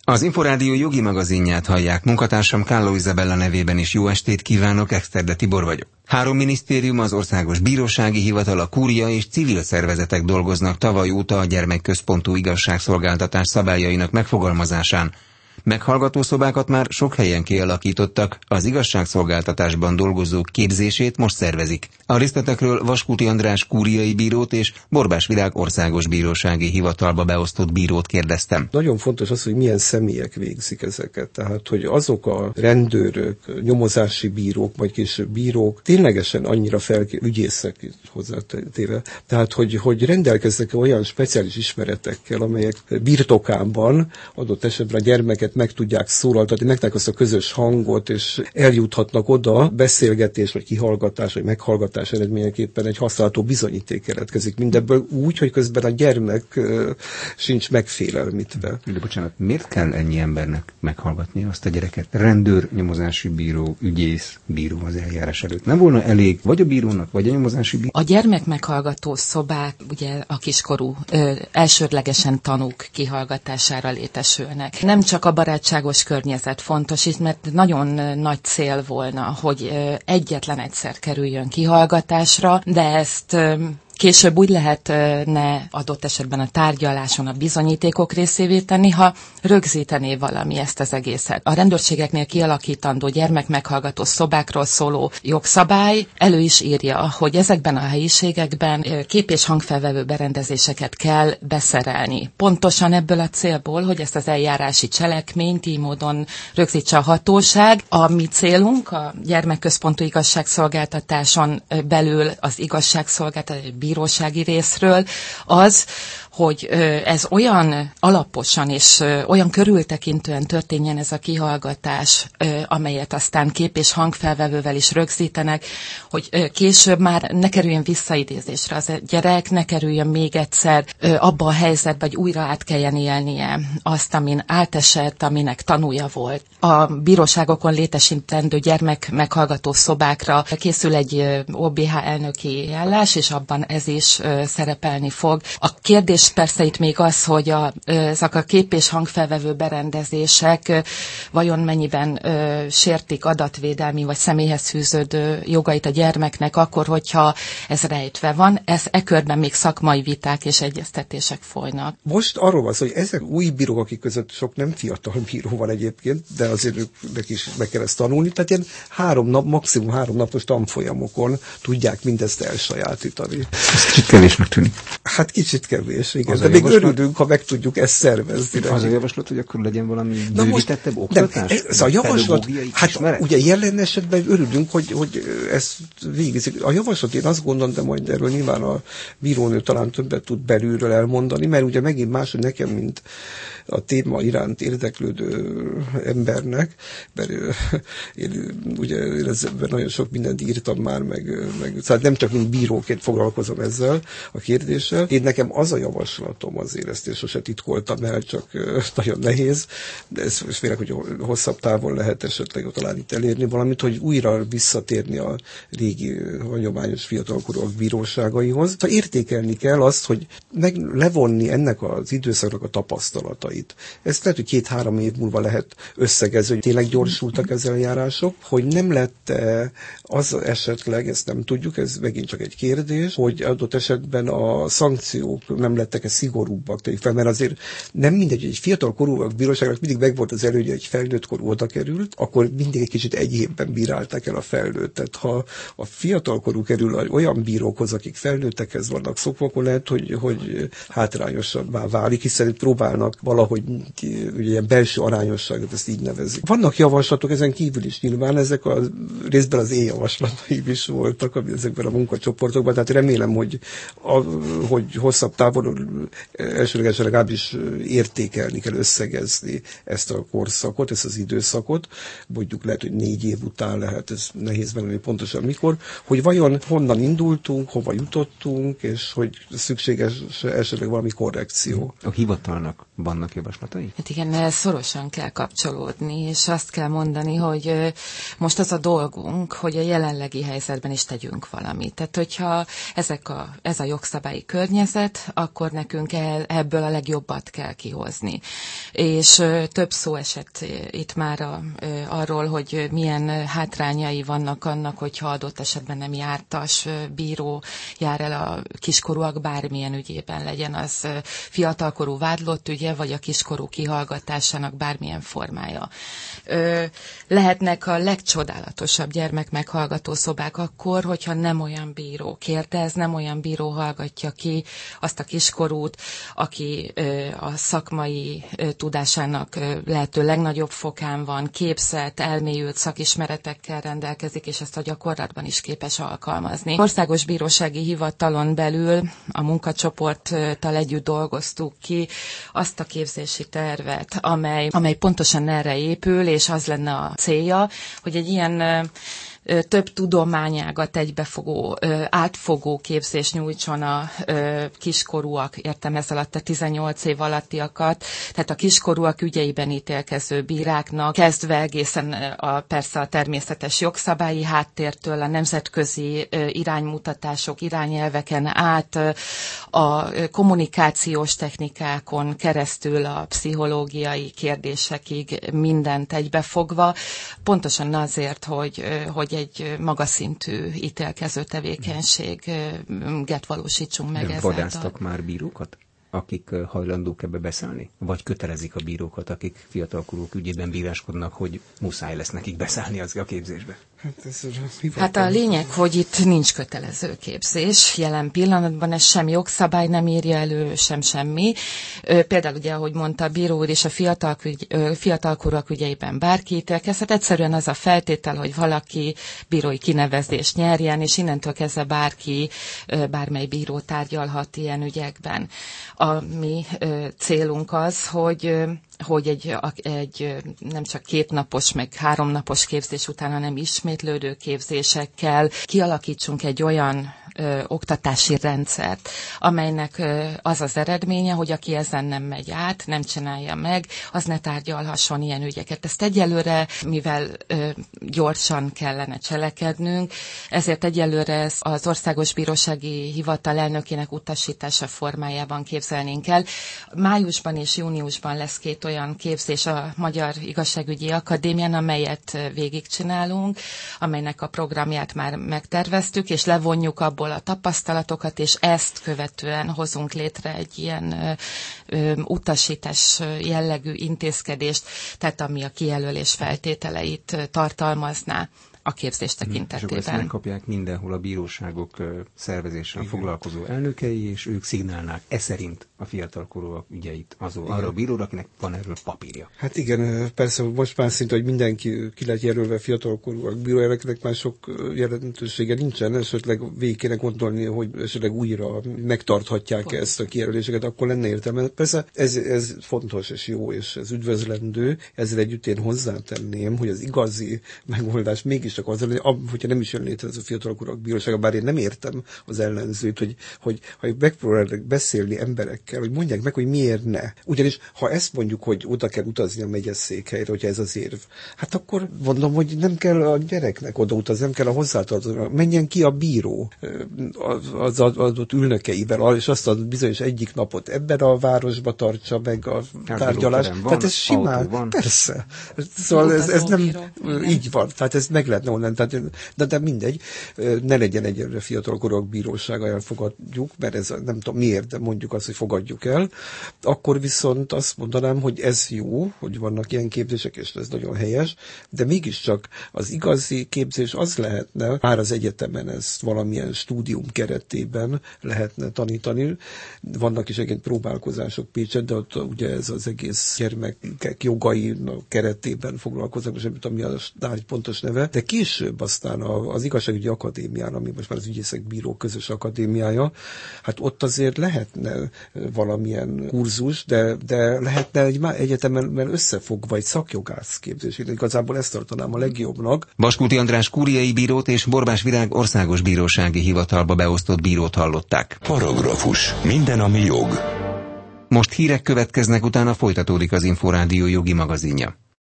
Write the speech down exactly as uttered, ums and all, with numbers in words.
Az Inforádió jogi magazinját hallják, munkatársam Kálló Izabella nevében is jó estét kívánok, Exterde Tibor vagyok. Három minisztérium, az Országos Bírósági Hivatal, a Kúria és civil szervezetek dolgoznak tavaly óta a gyermekközpontú igazságszolgáltatás szabályainak megfogalmazásán. Meghallgató szobákat már sok helyen kialakítottak, az igazságszolgáltatásban dolgozók képzését most szervezik. A részletekről Vaskuti András kúriai bírót és Borbás Virág Országos Bírósági Hivatalba beosztott bírót kérdeztem. Nagyon fontos az, hogy milyen személyek végzik ezeket. Tehát, hogy azok a rendőrök, nyomozási bírók, vagy később bírók ténylegesen annyira fel, ügyészek hozzátéve. Tehát, hogy, hogy rendelkeznek olyan speciális ismeretekkel, amelyek birtokában adott esetben a gyermeket meg tudják szólaltatni, megtalálják azt a közös hangot, és eljuthatnak oda, beszélgetés, vagy kihallgatás, vagy meghallgatás eredményeképpen egy használható bizonyíték keletkezik mindebből úgy, hogy közben a gyermek uh, sincs megfélelmítve. De bocsánat, miért kell ennyi embernek meghallgatni azt a gyereket? Rendőr, nyomozási bíró, ügyész, bíró az eljárás előtt. Nem volna elég vagy a bírónak, vagy a nyomozási bíró? A gyermek meghallgató szobák, ugye a kiskorú ö, elsődlegesen tanúk kihallgatására létesülnek. Nem csak a barátságos környezet fontos itt, mert nagyon nagy cél volna, hogy egyetlen egyszer kerüljön kihallgatásra, de ezt később úgy lehetne adott esetben a tárgyaláson a bizonyítékok részévé tenni, ha rögzítené valami ezt az egészet. A rendőrségeknél kialakítandó gyermekmeghallgató szobákról szóló jogszabály elő is írja, hogy ezekben a helyiségekben kép- és hangfelvevő berendezéseket kell beszerelni. Pontosan ebből a célból, hogy ezt az eljárási cselekményt így módon rögzítse a hatóság. A mi célunk a gyermekközpontú igazságszolgáltatáson belül az igazságszolgáltatás bírósági részről az, hogy ez olyan alaposan és olyan körültekintően történjen ez a kihallgatás, amelyet aztán kép- és hangfelvevővel is rögzítenek, hogy később már ne kerüljön visszaidézésre az gyerek, ne kerüljön még egyszer abba a helyzetbe, hogy újra át kelljen élnie azt, amin átesett, aminek tanúja volt. A bíróságokon létesítendő gyermek meghallgató szobákra készül egy o bé há elnöki állás, és abban ez is szerepelni fog. A kérdés persze itt még az, hogy a, ezek a kép- és hangfelvevő berendezések vajon mennyiben ö, sértik adatvédelmi vagy személyhez fűződő jogait a gyermeknek, akkor, hogyha ez rejtve van. Ez e körben még szakmai viták és egyeztetések folynak. Most arról van szó, hogy ezek új bírók, akik között sok nem fiatal bíró van egyébként, de azért őknek is meg kell ezt tanulni, tehát ilyen három nap, maximum három napos tanfolyamokon tudják mindezt elsajátítani. Ez kicsit kevésnek tűnik. Hát kicsit kevés, igen. De még örülünk, ha meg tudjuk ezt szervezni. Az a javaslat, hogy akkor legyen valami bővítettebb oktatás? Nem, ez a javaslat, hát ismeret? Ugye jelen esetben örülünk, hogy, hogy ezt végzik. A javaslat, én azt gondolom, de majd erről nyilván a bírónő talán többet tud belülről elmondani, mert ugye megint más, hogy nekem, mint a téma iránt érdeklődő embernek, mert én ugye én ezzel nagyon sok mindent írtam már, meg, meg szóval nem csak mint bíróként foglalkozom ezzel a kérdéssel. Én nekem az a javaslatom azért, ezt én sose titkoltam el, csak nagyon nehéz, de ez félek, hogy hosszabb távon lehet esetleg talán itt elérni valamit, hogy újra visszatérni a régi hagyományos fiatalkorúak bíróságaihoz. Szóval értékelni kell azt, hogy meg levonni ennek az időszaknak a tapasztalatait. Ezt lehet, hogy két-három év múlva lehet összegezni, hogy tényleg gyorsultak ezzel a járások, hogy nem lett az esetleg, ezt nem tudjuk, ez megint csak egy kérdés, hogy adott esetben a szankciók nem lettek-e szigorúbbak, fel, mert azért nem mindegy, hogy egy fiatal korúak bíróságnak mindig megvolt az előnye, hogy felnőtt korú oda került, akkor mindig egy kicsit enyhébben bírálták el a felnőttet. Ha a fiatal korú kerül olyan bírókhoz, akik felnőttekhez vannak szokva, akkor lehet, hogy, hogy hátrányosabbá válik, hiszen próbálnak valahogy ugye, ilyen belső arányosságot, ezt így nevezik. Vannak javaslatok, ezen kívül is nyilván, ezek a részben az én javaslataim is voltak ezekben a munkacsoportokban, tehát remélem, hogy, a, hogy hosszabb távon elsőlegesen legalábbis értékelni kell, összegezni ezt a korszakot, ezt az időszakot, mondjuk lehet, hogy négy év után lehet, ez nehéz megmondani pontosan mikor, hogy vajon honnan indultunk, hova jutottunk, és hogy szükséges esetleg valami korrekció. A hivatalnak vannak javaslatai? Hát igen, szorosan kell kapcsolódni, és azt kell mondani, hogy most az a dolgunk, hogy a jelenlegi helyzetben is tegyünk valamit. Tehát, hogyha ezek a, ez a jogszabályi környezet, akkor nekünk el, ebből a legjobbat kell kihozni. És több szó esett itt már a, arról, hogy milyen hátrányai vannak annak, hogyha adott esetben nem jártas bíró jár el a kiskorúak bármilyen ügyében, legyen az fiatalkorú vádlott ügye, vagy a kiskorú kihallgatásának bármilyen formája. Ö, lehetnek a legcsodálatosabb gyermekmeghallgató szobák akkor, hogyha nem olyan bíró kérdez, nem olyan bíró hallgatja ki azt a kiskorút, aki ö, a szakmai ö, tudásának ö, lehető legnagyobb fokán van, képzett, elmélyült szakismeretekkel rendelkezik, és ezt a gyakorlatban is képes alkalmazni. Országos Bírósági Hivatalon belül a munkacsoporttal együtt dolgoztuk ki azt a képzési tervet, amely, amely pontosan erre épül, és az lenne a célja, hogy egy ilyen több tudományágat egybefogó, átfogó képzést nyújtson a kiskorúak, értem ez alatt a tizennyolc év alattiakat, tehát a kiskorúak ügyeiben ítélkező bíráknak, kezdve egészen a, persze a természetes jogszabályi háttértől, a nemzetközi iránymutatások, irányelveken át, a kommunikációs technikákon keresztül a pszichológiai kérdésekig mindent egybefogva, pontosan azért, hogy, hogy egy magas szintű ítélkező tevékenységet valósítsunk meg ezáltal. Vadásztak már bírókat, akik hajlandók ebbe beszállni? Vagy kötelezik a bírókat, akik fiatalkorúk ügyében bíráskodnak, hogy muszáj lesz nekik beszállni az a képzésbe? Hát, ez a, hát a lényeg, hogy itt nincs kötelező képzés. Jelen pillanatban ez sem jogszabály nem írja elő, sem semmi. Például ugye, ahogy mondta a bíró úr, és a fiatalkorúak ügyeiben bárki ítélkezhet. Egyszerűen az a feltétel, hogy valaki bírói kinevezést nyerjen, és innentől kezdve bárki, bármely bíró tárgyalhat ilyen ügyekben. A mi célunk az, hogy hogy egy, egy nem csak kétnapos, meg háromnapos képzés után, hanem ismétlődő képzésekkel kialakítsunk egy olyan ö, oktatási rendszert, amelynek ö, az az eredménye, hogy aki ezen nem megy át, nem csinálja meg, az ne tárgyalhasson ilyen ügyeket. Ezt egyelőre, mivel ö, gyorsan kellene cselekednünk, ezért egyelőre az Országos Bírósági Hivatal elnökének utasítása formájában képzelnénk el. Májusban és júniusban lesz két olyan képzés a Magyar Igazságügyi Akadémián, amelyet végigcsinálunk, amelynek a programját már megterveztük, és levonjuk abból a tapasztalatokat, és ezt követően hozunk létre egy ilyen ö, ö, utasítás jellegű intézkedést, tehát ami a kijelölés feltételeit tartalmazná a képzés tekintetében. És akkor ezt megkapják mindenhol a bíróságok szervezéssel foglalkozó elnökei, és ők szignálnák e szerint a fiatalkorúak ügyeit azon, arra a bíróra, akinek van erről papírja. Hát igen, persze most már szinte, hogy mindenki ki lett jelölve fiatalkorúak bírójának, már sok jelentősége nincsen, esetleg végig kéne gondolni, hogy esetleg újra megtarthatják Pont. ezt a kijelöléseket, akkor lenne értelme. Persze ez, ez fontos és jó, és ez üdvözlendő. Ezzel együtt én hozzátenném, hogy az igazi megoldás mégis csak az, hogyha nem is jön létre ez a fiatalkorúak bírósága, bár én nem értem az ellenzőt, hogy, hogy ha megpróbálnak beszélni emberekkel, hogy mondják meg, hogy miért ne. Ugyanis, ha ezt mondjuk, hogy oda kell utazni a megyeszékhelyre, hogyha ez az érv, hát akkor mondom, hogy nem kell a gyereknek oda utazni, nem kell a hozzátartozónak. Menjen ki a bíró az adott ülnökeivel, és azt a bizonyos egyik napot ebben a városba tartsa meg a tárgyalást. Tehát ez simán, van. Persze. Szóval ez, ez nem bíró. Így van. Tehát ez meg lehetne onnan, tehát, de, de mindegy, ne legyen egyelőre fiatalkorúak bírósága, elfogadjuk, mert ez nem tudom miért, de mondjuk azt, hogy fogadjuk el, akkor viszont azt mondanám, hogy ez jó, hogy vannak ilyen képzések, és ez nagyon helyes, de mégiscsak az igazi képzés az lehetne, már az egyetemen ezt valamilyen stúdium keretében lehetne tanítani. Vannak is egyébként próbálkozások Pécset, de ott ugye ez az egész gyermekek jogai keretében foglalkoznak, és nem tudom, mi a pontos neve, de később aztán az Igazságügyi Akadémián, ami most már az ügyészek bíró közös akadémiája, hát ott azért lehetne valamilyen kurzus, de, de lehetne egy egyetemen összefogva egy szakjogász képzés. Én igazából ezt tartanám a legjobbnak. Baskúti András kúriai bírót és Borbás Virág Országos Bírósági Hivatalba beosztott bírót hallották. Paragrafus. Minden, ami jog. Most hírek következnek, utána folytatódik az Inforádió jogi magazinja.